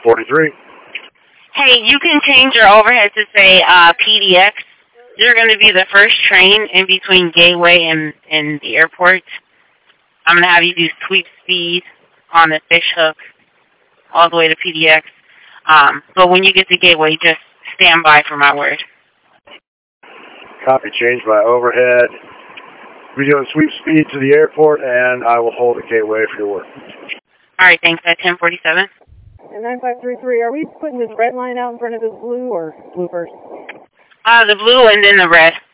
1043. Hey, you can change your overhead to say PDX. You're going to be the first train in between Gateway and the airport. I'm going to have you do sweep speed on the fish hook all the way to PDX. But when you get to Gateway, just stand by for my word. Copy, change my overhead. We're doing sweep speed to the airport, and I will hold the Gateway for your work. All right, thanks. At 1047. And 9533, are we putting this red line out in front of this blue or blue first? The blue and then the red.